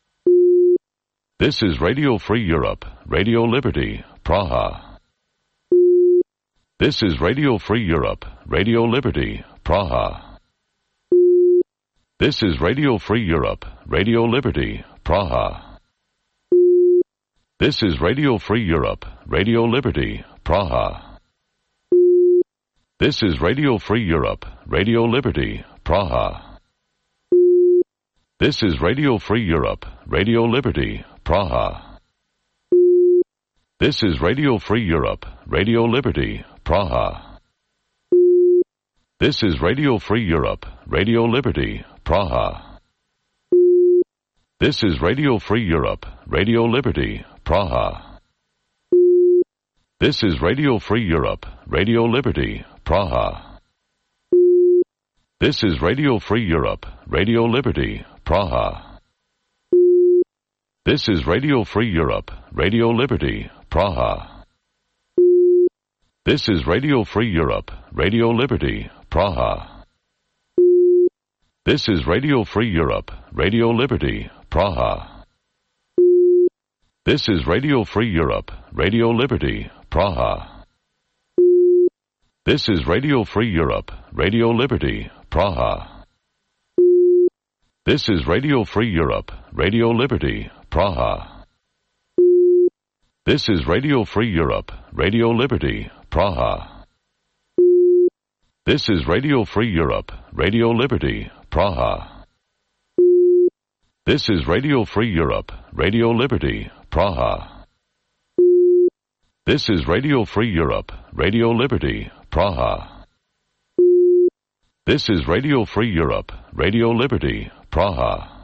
This is Radio Free Europe, Radio Liberty, Praha. This is Radio Free Europe, Radio Liberty, Praha. This is Radio Free Europe, Radio Liberty, Praha. This is Radio Free Europe, Radio Liberty, Praha. This is Radio Free Europe, Radio Liberty, Praha. This is Radio Free Europe, Radio Liberty, Praha. This is Radio Free Europe, Radio Liberty, Praha. This is Radio Free Europe, Radio Liberty, Praha. This is Radio Free Europe, Radio Liberty, Praha. This is Radio Free Europe, Radio Liberty, Praha. This is Radio Free Europe, Radio Liberty, Praha. This is Radio Free Europe, Radio Liberty, Praha. This is Radio Free Europe, Radio Liberty, Praha. This is Radio Free Europe, Radio Liberty, Praha. This is Radio Free Europe, Radio Liberty, Praha. This is Radio Free Europe, Radio Liberty, Praha. This is Radio Free Europe, Radio Liberty, Praha. This is Radio Free Europe, Radio Liberty, Praha. This is Radio Free Europe, Radio Liberty, Praha. This is Radio Free Europe, Radio Liberty, Praha. This is Radio Free Europe, Radio Liberty, Praha. This is Radio Free Europe, Radio Liberty, Praha.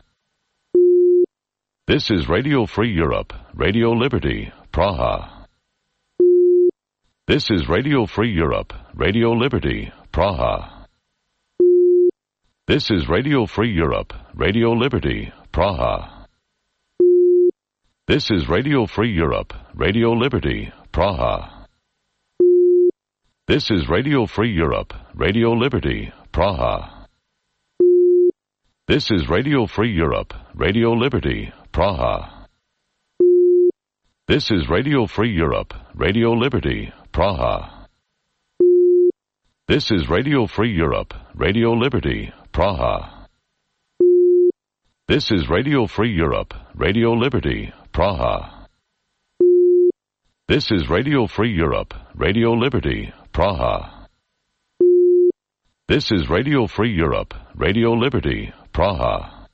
This is Radio Free Europe, Radio Liberty, Praha. This is Radio Free Europe, Radio Liberty, Praha. This is Radio Free Europe, Radio Liberty, Praha. This is Radio Free Europe, Radio Liberty, Praha. This is Radio Free Europe, Radio Liberty, Praha. This is Radio Free Europe, Radio Liberty, Praha. This is Radio Free Europe, Radio Liberty, Praha. This is Radio Free Europe, Radio Liberty, Praha. This is Radio Free Europe, Radio Liberty, Praha. This is Radio Free Europe, Radio Liberty, Praha. This is Radio Free Europe, Radio Liberty, Praha.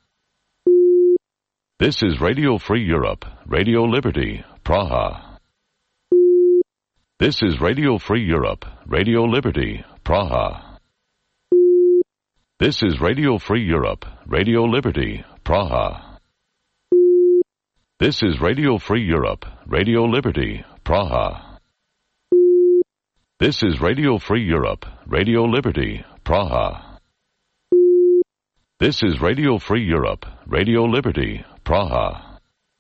This is Radio Free Europe, Radio Liberty, Praha. This is Radio Free Europe, Radio Liberty, Praha. This is Radio Free Europe, Radio Liberty, Praha. This is Radio Free Europe, Radio Liberty, Praha. This is Radio Free Europe, Radio Liberty, Praha. This is Radio Free Europe, Radio Liberty, Praha.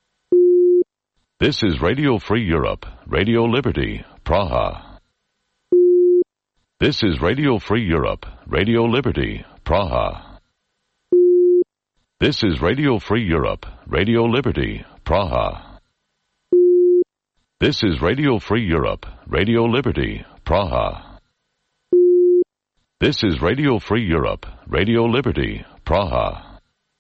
This is Radio Free Europe, Radio Liberty, Praha. This is Radio Free Europe, Radio Liberty, Praha. This is Radio Free Europe, Radio Liberty, Praha. This is Radio Free Europe, Radio Liberty, Praha. This is Radio Free Europe, Radio Liberty, Praha.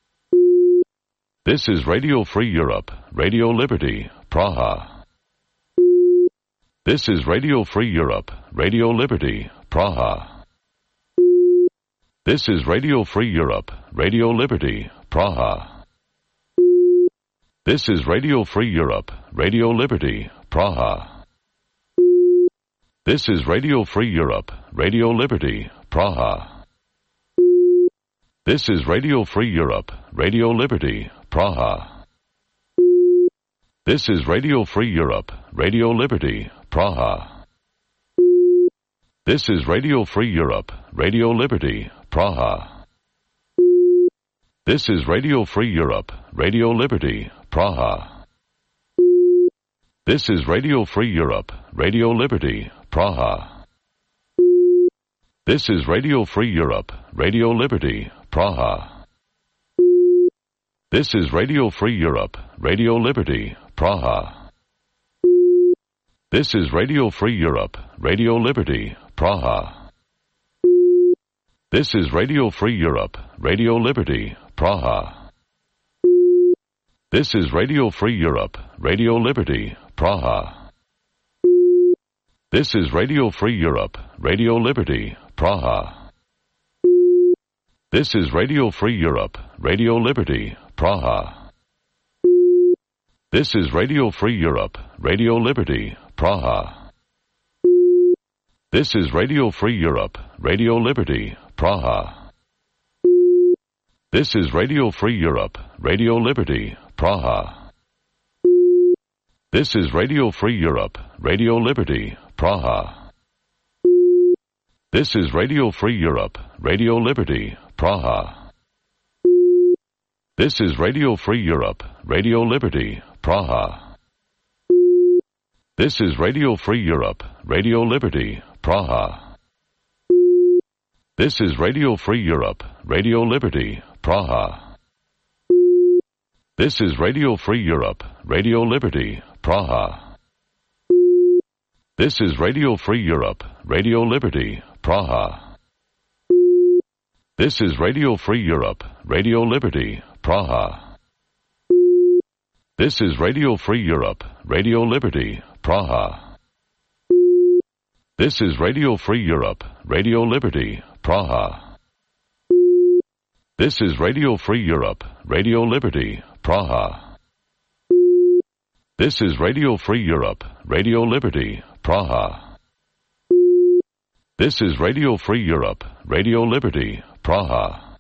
This is Radio Free Europe, Radio Liberty, Praha. This is Radio Free Europe, Radio Liberty, Praha. This is Radio Free Europe, Radio Liberty, Praha. This is Radio Free Europe, Radio Liberty, Praha. This is Radio Free Europe, Radio Liberty, Praha. This is Radio Free Europe, Radio Liberty, Praha. This is Radio Free Europe, Radio Liberty, Praha. This is Radio Free Europe, Radio Liberty, Praha. This is Radio Free Europe, Radio Liberty, Praha. This is Radio Free Europe, Radio Liberty, Praha. This is Radio Free Europe, Radio Liberty, Praha. This is Radio Free Europe, Radio Liberty, Praha. This is Radio Free Europe, Radio Liberty, Praha. This is Radio Free Europe, Radio Liberty, Praha. This is Radio Free Europe, Radio Liberty, Praha. This is Radio Free Europe, Radio Liberty, Praha. This is Radio Free Europe, Radio Liberty, Praha. This is Radio Free Europe, Radio Liberty, Praha. This is Radio Free Europe, Radio Liberty, Praha. This is Radio Free Europe, Radio Liberty, Praha. This is Radio Free Europe, Radio Liberty, Praha. This is Radio Free Europe, Radio Liberty, Praha. This is Radio Free Europe, Radio Liberty, Praha. This is Radio Free Europe, Radio Liberty, Praha. This is Radio Free Europe, Radio Liberty, Praha. This is Radio Free Europe, Radio Liberty, Praha. This is Radio Free Europe, Radio Liberty, Praha. This is Radio Free Europe, Radio Liberty, Praha. This is Radio Free Europe, Radio Liberty, Praha. This is Radio Free Europe, Radio Liberty, Praha. This is Radio Free Europe, Radio Liberty, Praha. This is Radio Free Europe, Radio Liberty, Praha. This is Radio Free Europe, Radio Liberty, Praha.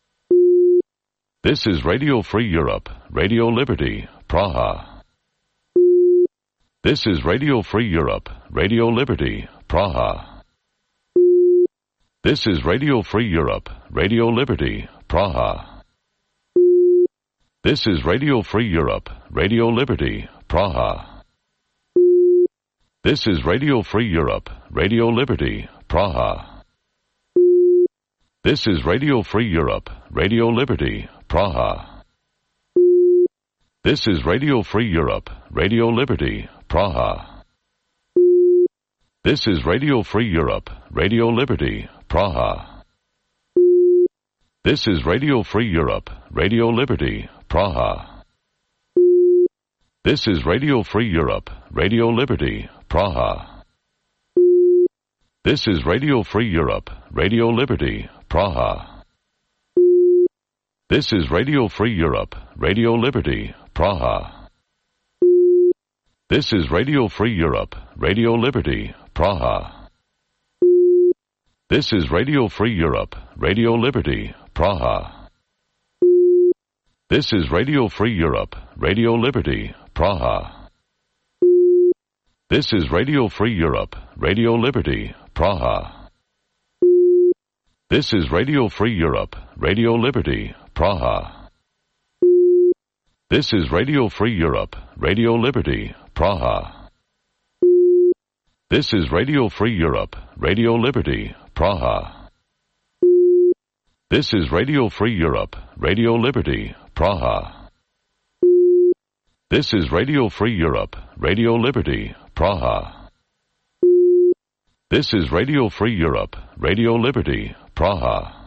This is Radio Free Europe, Radio Liberty, Praha. This is Radio Free Europe, Radio Liberty, Praha. This is Radio Free Europe, Radio Liberty, Praha. This is Radio Free Europe, Radio Liberty, Praha. This is Radio Free Europe, Radio Liberty, Praha. This is Radio Free Europe, Radio Liberty, Praha. This is Radio Free Europe, Radio Liberty, Praha. This is Radio Free Europe, Radio Liberty, Praha. This is Radio Free Europe, Radio Liberty, Praha. This is Radio Free Europe, Radio Liberty, Praha. This is Radio Free Europe, Radio Liberty, Praha. This is Radio Free Europe, Radio Liberty, Praha. This is Radio Free Europe, Radio Liberty, Praha. This is Radio Free Europe, Radio Liberty, Praha. This is Radio Free Europe, Radio Liberty, Praha. This is Radio Free Europe, Radio Liberty, Praha. This is Radio Free Europe, Radio Liberty, Praha. This is Radio Free Europe, Radio Liberty, Praha. This is Radio Free Europe, Radio Liberty, Praha. This is Radio Free Europe, Radio Liberty, Praha. This is Radio Free Europe, Radio Liberty, Praha. This is Radio Free Europe, Radio Liberty, Praha.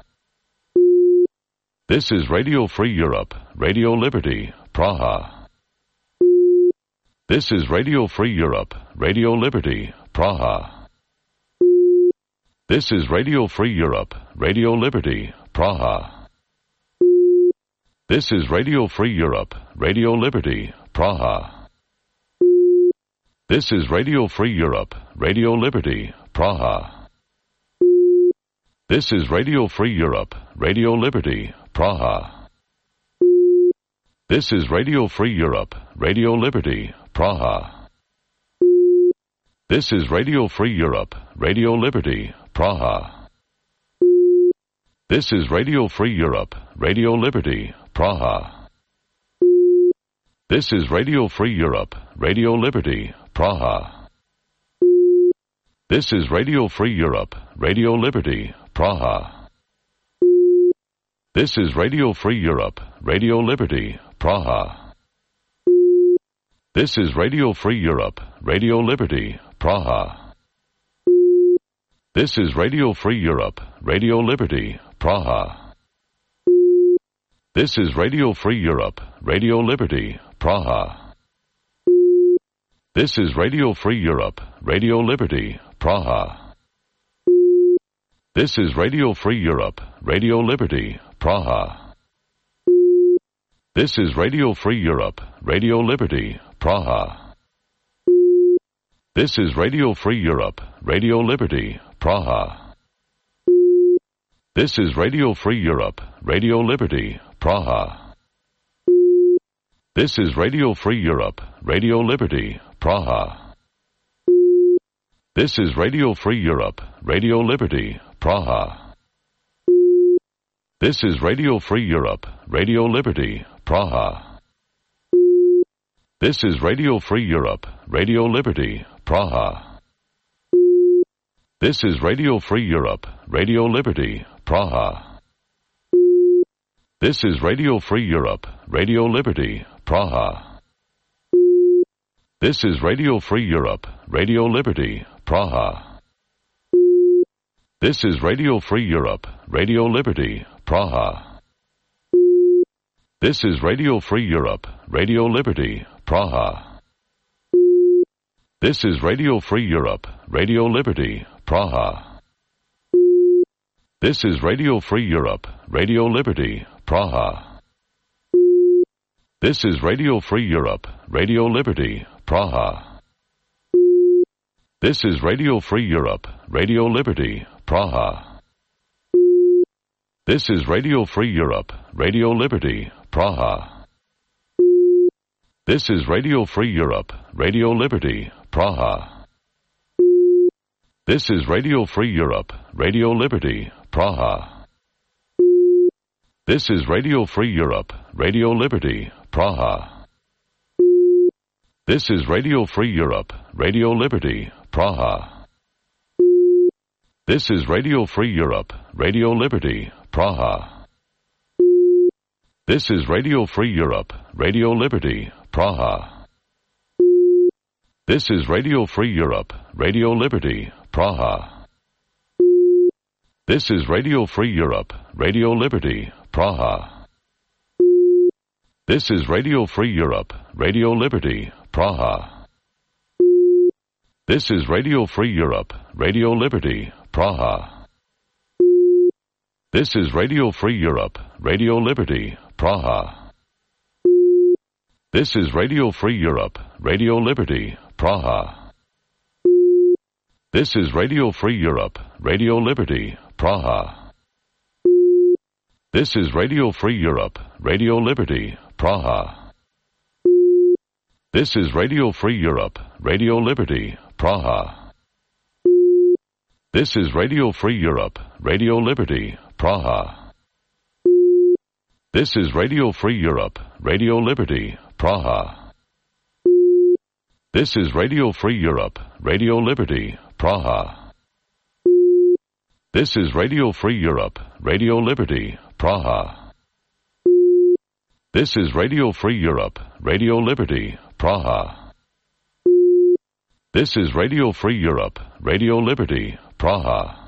This is Radio Free Europe, Radio Liberty, Praha. This is Radio Free Europe, Radio Liberty, Praha. This is Radio Free Europe, Radio Liberty, Praha. This is Radio Free Europe, Radio Liberty, Praha. This is Radio Free Europe, Radio Liberty, Praha. This is Radio Free Europe, Radio Liberty, Praha. This is Radio Free Europe, Radio Liberty, Praha. This is Radio Free Europe, Radio Liberty, Praha. This is Radio Free Europe, Radio Liberty, Praha. This is Radio Free Europe, Radio Liberty, Praha. This is Radio Free Europe, Radio Liberty, Praha. This is Radio Free Europe, Radio Liberty, Praha. This is Radio Free Europe, Radio Liberty, Praha. This is Radio Free Europe, Radio Liberty, Praha. This is Radio Free Europe, Radio Liberty, Praha. This is Radio Free Europe, Radio Liberty, Praha. This is Radio Free Europe, Radio Liberty, Praha. This is Radio Free Europe, Radio Liberty, Praha. This is Radio Free Europe, Radio Liberty, Praha. This is Radio Free Europe, Radio Liberty, Praha. This is Radio Free Europe, Radio Liberty, Praha. This is Radio Free Europe, Radio Liberty, Praha. This is Radio Free Europe, Radio Liberty, Praha. This is Radio Free Europe, Radio Liberty, Praha. This is Radio Free Europe, Radio Liberty, Praha. This is Radio Free Europe, Radio Liberty, Praha. This is Radio Free Europe, Radio Liberty, Praha. This is Radio Free Europe, Radio Liberty, Praha. This is Radio Free Europe, Radio Liberty, Praha. This is Radio Free Europe, Radio Liberty, Praha. This is Radio Free Europe, Radio Liberty, Praha. This is Radio Free Europe, Radio Liberty, Praha. This is Radio Free Europe, Radio Liberty, Praha. This is Radio Free Europe, Radio Liberty, Praha. This is Radio Free Europe, Radio Liberty, Praha. This is Radio Free Europe, Radio Liberty, Praha. This is Radio Free Europe, Radio Liberty, Praha. This is Radio Free Europe, Radio Liberty, Praha. This is Radio Free Europe, Radio Liberty, Praha. This is Radio Free Europe, Radio Liberty, Praha. This is Radio Free Europe, Radio Liberty, Praha. This is Radio Free Europe, Radio Liberty, Praha. This is Radio Free Europe, Radio Liberty, Praha. This is Radio Free Europe, Radio Liberty, Praha. This is Radio Free Europe, Radio Liberty, Praha. This is Radio Free Europe, Radio Liberty, Praha. This is Radio Free Europe, Radio Liberty, Praha. This is Radio Free Europe, Radio Liberty, Praha. This is Radio Free Europe, Radio Liberty, Praha. This is Radio Free Europe, Radio Liberty, Praha. This is Radio Free Europe, Radio Liberty, Praha. This is Radio Free Europe, Radio Liberty, Praha. This is Radio Free Europe, Radio Liberty, Praha. This is Radio Free Europe, Radio Liberty, Praha. This is Radio Free Europe, Radio Liberty, Praha.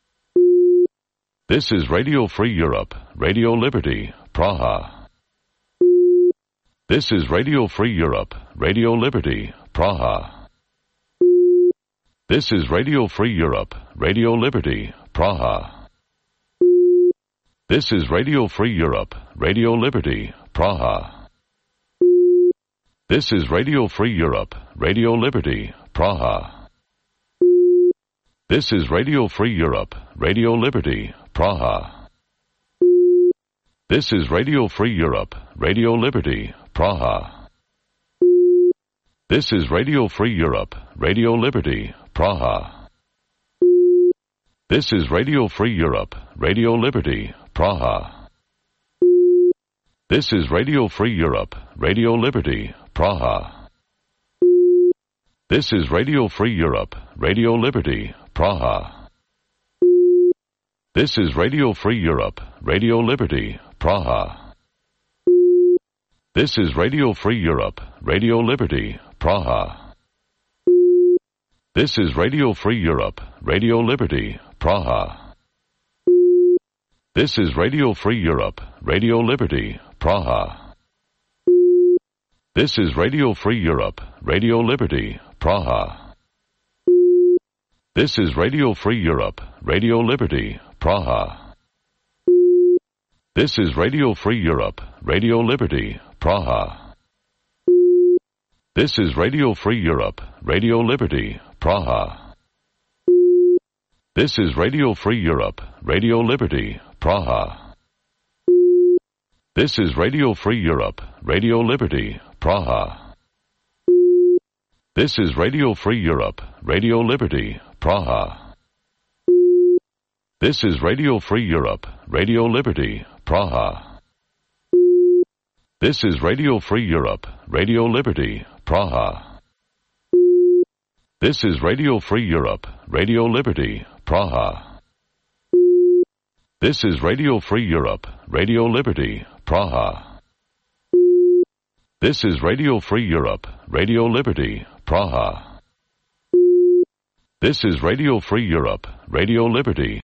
This is Radio Free Europe, Radio Liberty, Praha. This is Radio Free Europe, Radio Liberty, Praha. This is Radio Free Europe, Radio Liberty, Praha. This is Radio Free Europe, Radio Liberty, Praha. This is Radio Free Europe, Radio Liberty, Praha. This is Radio Free Europe, Radio Liberty, Praha. This is Radio Free Europe, Radio Liberty, Praha. This is Radio Free Europe, Radio Liberty, Praha. This is Radio Free Europe, Radio Liberty, Praha. This is Radio Free Europe, Radio Liberty, Praha. This is Radio Free Europe, Radio Liberty, Praha. This is Radio Free Europe, Radio Liberty, Praha. This is Radio Free Europe, Radio Liberty, Praha. This is Radio Free Europe, Radio Liberty, Praha. This is Radio Free Europe, Radio Liberty, Praha. This is Radio Free Europe, Radio Liberty, Praha. This is Radio Free Europe, Radio Liberty, Praha. This is Radio Free Europe, Radio Liberty, Praha. This is Radio Free Europe, Radio Liberty, Praha. This is Radio Free Europe, Radio Liberty, Praha. This is Radio Free Europe, Radio Liberty, Praha. This is Radio Free Europe, Radio Liberty, Praha. This is Radio Free Europe, Radio Liberty, Praha. This is Radio Free Europe, Radio Liberty, Praha. This is Radio Free Europe, Radio Liberty, Praha. This is Radio Free Europe, Radio Liberty, Praha. This is Radio Free Europe, Radio Liberty, Praha. This is Radio Free Europe, Radio Liberty.